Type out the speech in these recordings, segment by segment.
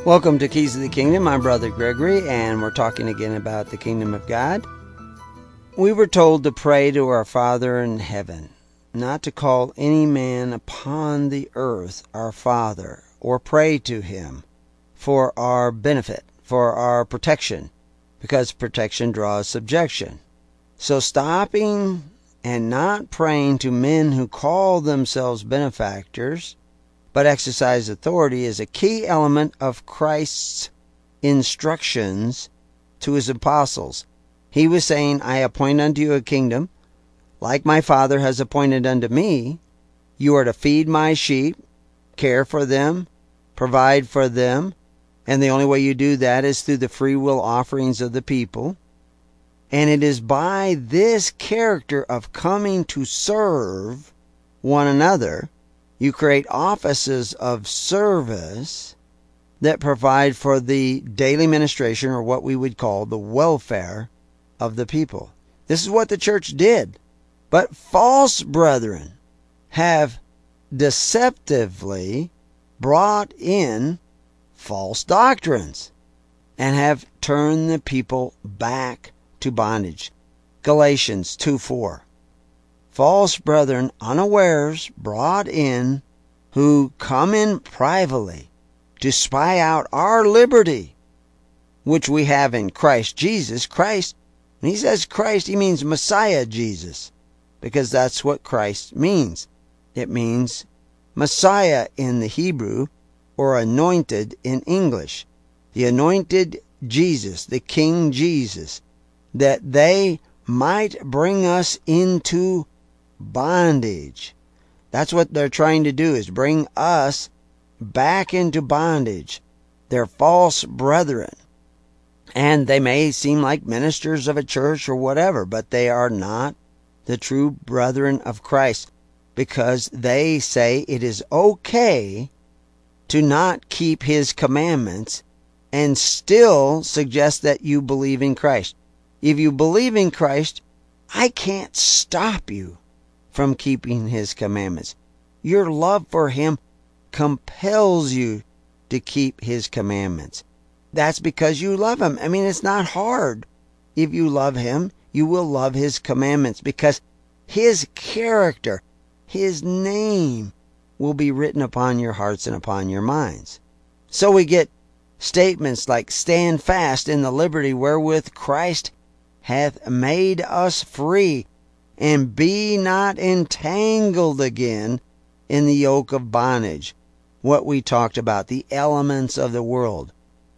Welcome to Keys of the Kingdom. I'm Brother Gregory, and we're talking again about the Kingdom of God. We were told to pray to our Father in heaven, not to call any man upon the earth our Father, or pray to him for our benefit, for our protection, because protection draws subjection. So stopping and not praying to men who call themselves benefactors, but exercise authority, is a key element of Christ's instructions to his apostles. He was saying, I appoint unto you a kingdom, like my Father has appointed unto me. You are to feed my sheep, care for them, provide for them, and the only way you do that is through the free will offerings of the people. And it is by this character of coming to serve one another, you create offices of service that provide for the daily ministration, or what we would call the welfare of the people. This is what the church did. But false brethren have deceptively brought in false doctrines and have turned the people back to bondage. Galatians 2:4. False brethren unawares brought in, who come in privately to spy out our liberty, which we have in Christ Jesus. Christ, when he says Christ, he means Messiah Jesus, because that's what Christ means. It means Messiah in the Hebrew, or anointed in English. The anointed Jesus, the King Jesus, that they might bring us into bondage. That's what they're trying to do, is bring us back into bondage. They're false brethren. And they may seem like ministers of a church or whatever, but they are not the true brethren of Christ, because they say it is okay to not keep his commandments and still suggest that you believe in Christ. If you believe in Christ, I can't stop you from keeping his commandments. Your love for him compels you to keep his commandments. That's because you love him. I mean, it's not hard. If you love him, you will love his commandments, because his character, his name, will be written upon your hearts and upon your minds. So we get statements like, stand fast in the liberty wherewith Christ hath made us free, and be not entangled again in the yoke of bondage. What we talked about, the elements of the world.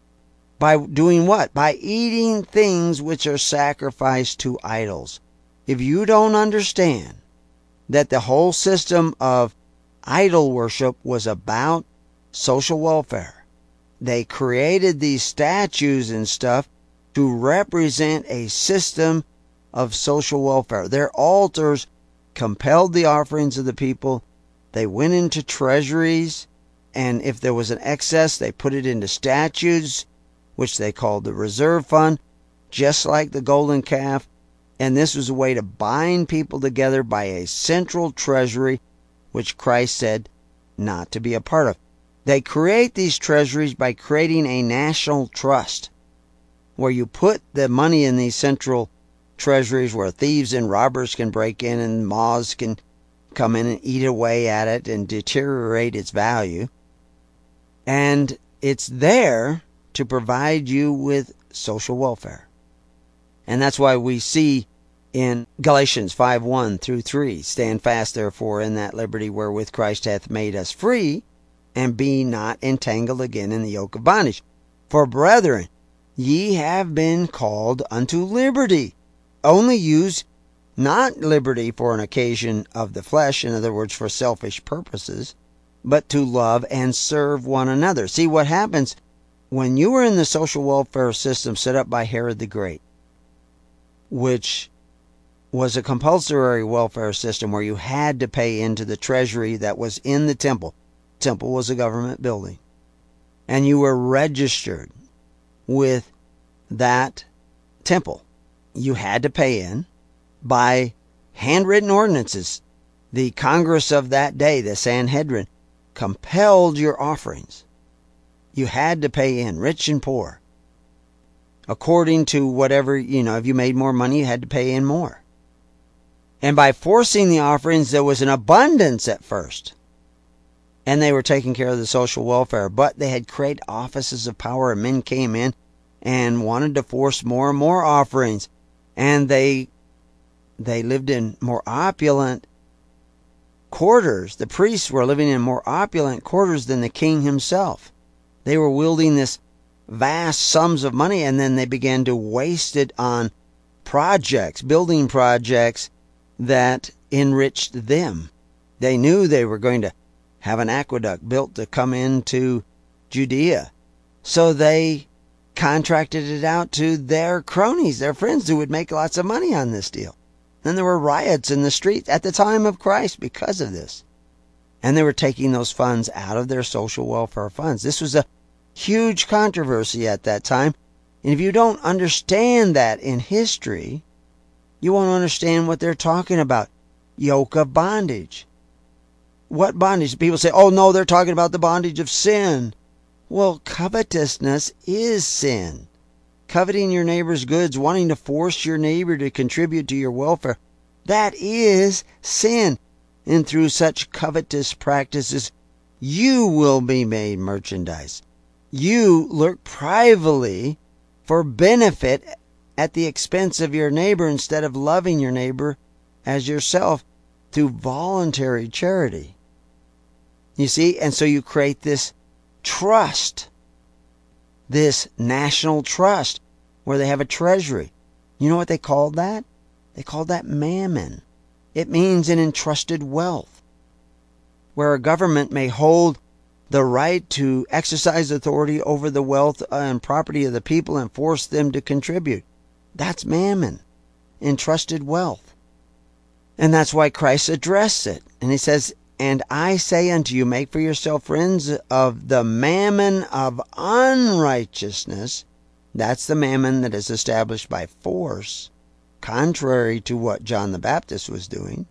By doing what? By eating things which are sacrificed to idols. If you don't understand that the whole system of idol worship was about social welfare, they created these statues and stuff to represent a system of social welfare. Their altars compelled the offerings of the people. They went into treasuries, and if there was an excess, they put it into statues, which they called the reserve fund, just like the golden calf. And this was a way to bind people together by a central treasury, which Christ said not to be a part of. They create these treasuries by creating a national trust, where you put the money in these central treasuries, where thieves and robbers can break in and moths can come in and eat away at it and deteriorate its value. And it's there to provide you with social welfare. And that's why we see in Galatians 5:1-3, stand fast therefore in that liberty wherewith Christ hath made us free, and be not entangled again in the yoke of bondage. For brethren, ye have been called unto liberty. Only use not liberty for an occasion of the flesh, in other words, for selfish purposes, but to love and serve one another. See what happens when you were in the social welfare system set up by Herod the Great, which was a compulsory welfare system where you had to pay into the treasury that was in the temple. Temple was a government building. And you were registered with that temple. You had to pay in by handwritten ordinances. The Congress of that day, the Sanhedrin, compelled your offerings. You had to pay in, rich and poor. According to whatever, if you made more money, you had to pay in more. And by forcing the offerings, there was an abundance at first. And they were taking care of the social welfare. But they had created offices of power, and men came in and wanted to force more and more offerings. And they lived in more opulent quarters. The priests were living in more opulent quarters than the king himself. They were wielding this vast sums of money, and then they began to waste it on projects, building projects that enriched them. They knew they were going to have an aqueduct built to come into Judea. So they contracted it out to their cronies, their friends who would make lots of money on this deal. Then there were riots in the streets at the time of Christ because of this. And they were taking those funds out of their social welfare funds. This was a huge controversy at that time. And if you don't understand that in history, you won't understand what they're talking about. Yoke of bondage. What bondage? People say, oh no, they're talking about the bondage of sin. Well, covetousness is sin. Coveting your neighbor's goods, wanting to force your neighbor to contribute to your welfare, that is sin. And through such covetous practices, you will be made merchandise. You look privately for benefit at the expense of your neighbor instead of loving your neighbor as yourself through voluntary charity. You see, and so you create this trust, this national trust, where they have a treasury. You know what they called that? They called that mammon. It means an entrusted wealth, where a government may hold the right to exercise authority over the wealth and property of the people and force them to contribute. That's mammon, entrusted wealth. And that's why Christ addressed it. And he says, and I say unto you, make for yourself friends of the mammon of unrighteousness. That's the mammon that is established by force, contrary to what John the Baptist was doing.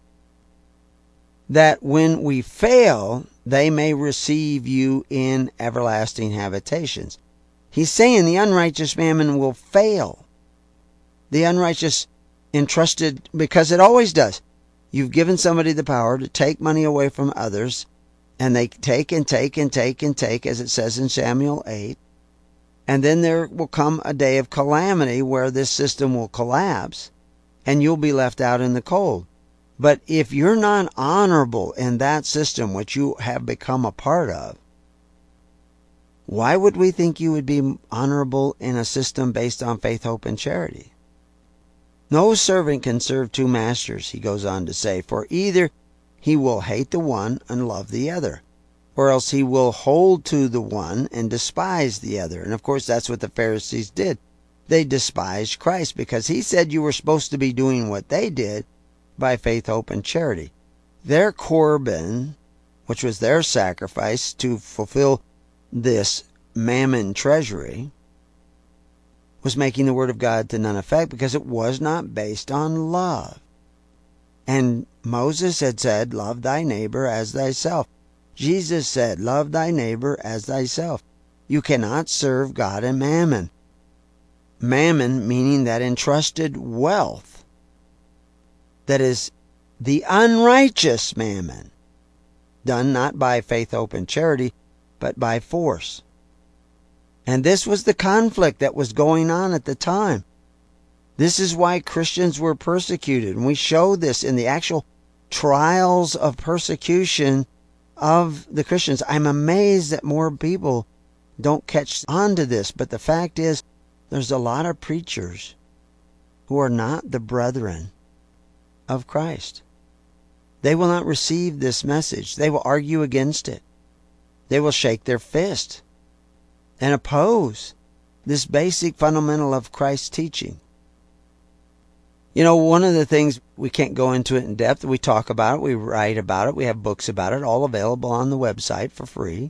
That when we fail, they may receive you in everlasting habitations. He's saying the unrighteous mammon will fail. The unrighteous entrusted, because it always does. You've given somebody the power to take money away from others, and they take and take and take and take, as it says in Samuel 8. And then there will come a day of calamity where this system will collapse, and you'll be left out in the cold. But if you're not honorable in that system which you have become a part of, why would we think you would be honorable in a system based on faith, hope, and charity? No servant can serve two masters, he goes on to say, for either he will hate the one and love the other, or else he will hold to the one and despise the other. And of course, that's what the Pharisees did. They despised Christ because he said you were supposed to be doing what they did by faith, hope, and charity. Their Corban, which was their sacrifice to fulfill this mammon treasury, was making the word of God to none effect because it was not based on love. And Moses had said, love thy neighbor as thyself. Jesus said, love thy neighbor as thyself. You cannot serve God and mammon. Mammon meaning that entrusted wealth. That is the unrighteous mammon, done not by faith, hope, and charity, but by force. And this was the conflict that was going on at the time. This is why Christians were persecuted. And we show this in the actual trials of persecution of the Christians. I'm amazed that more people don't catch on to this. But the fact is, there's a lot of preachers who are not the brethren of Christ. They will not receive this message. They will argue against it. They will shake their fist and oppose this basic fundamental of Christ's teaching. You know, one of the things, we can't go into it in depth. We talk about it. We write about it. We have books about it, all available on the website for free.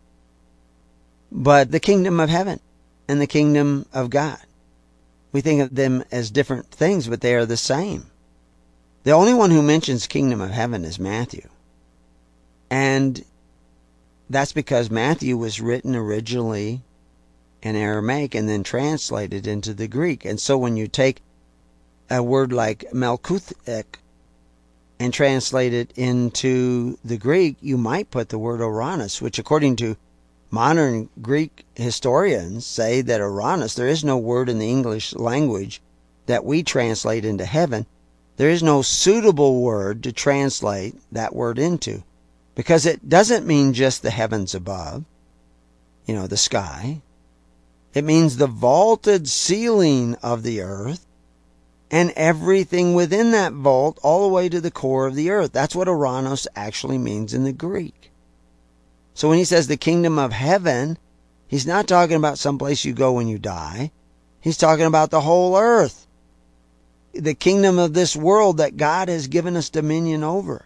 But the kingdom of heaven and the kingdom of God, we think of them as different things, but they are the same. The only one who mentions kingdom of heaven is Matthew. And that's because Matthew was written originally in Aramaic and then translated into the Greek. And so when you take a word like Melchizedek and translate it into the Greek, you might put the word Uranus, which according to modern Greek historians say that Uranus, there is no word in the English language that we translate into heaven. There is no suitable word to translate that word into, because it doesn't mean just the heavens above, the sky. It means the vaulted ceiling of the earth and everything within that vault all the way to the core of the earth. That's what Uranus actually means in the Greek. So when he says the kingdom of heaven, he's not talking about someplace you go when you die. He's talking about the whole earth. The kingdom of this world that God has given us dominion over.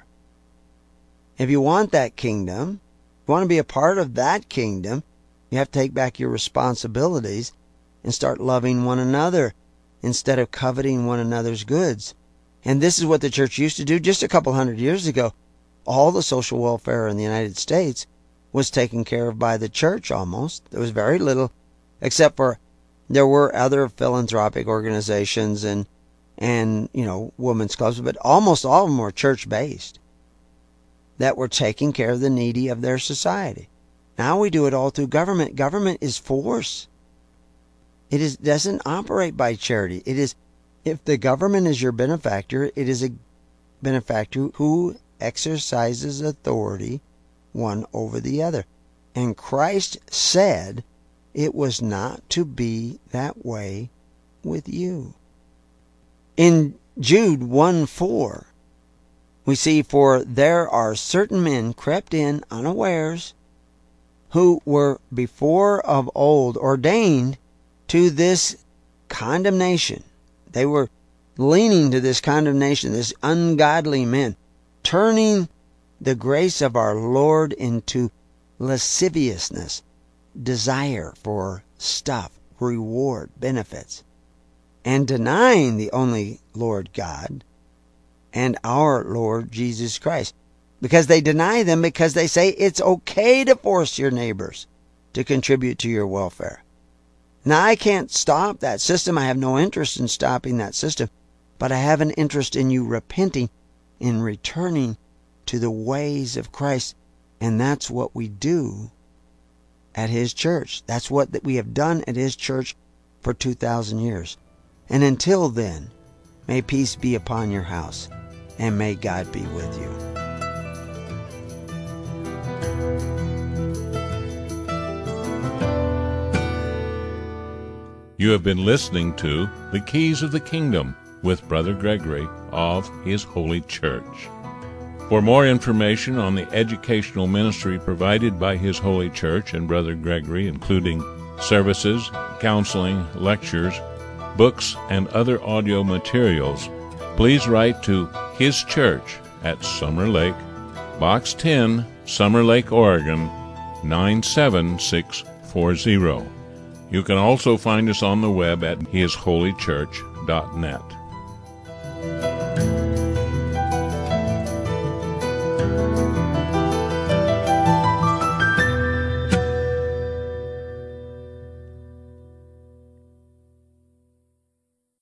If you want that kingdom, if you want to be a part of that kingdom, you have to take back your responsibilities and start loving one another instead of coveting one another's goods. And this is what the church used to do just a couple hundred years ago. All the social welfare in the United States was taken care of by the church almost. There was very little, except for there were other philanthropic organizations and women's clubs, but almost all of them were church-based that were taking care of the needy of their society. Now we do it all through government. Government is force. It doesn't operate by charity. It is, if the government is your benefactor, it is a benefactor who exercises authority one over the other. And Christ said it was not to be that way with you. In Jude 1:4, we see, for there are certain men crept in unawares, who were before of old ordained to this condemnation. They were leaning to this condemnation, this ungodly men, turning the grace of our Lord into lasciviousness, desire for stuff, reward, benefits, and denying the only Lord God and our Lord Jesus Christ. Because they deny them because they say it's okay to force your neighbors to contribute to your welfare. Now, I can't stop that system. I have no interest in stopping that system. But I have an interest in you repenting, in returning to the ways of Christ. And that's what we do at His church. That's what we have done at His church for 2,000 years. And until then, may peace be upon your house, and may God be with you. You have been listening to The Keys of the Kingdom with Brother Gregory of His Holy Church. For more information on the educational ministry provided by His Holy Church and Brother Gregory, including services, counseling, lectures, books, and other audio materials, please write to His Church at Summer Lake, Box 10, Summer Lake, Oregon, 97640. You can also find us on the web at hisholychurch.net.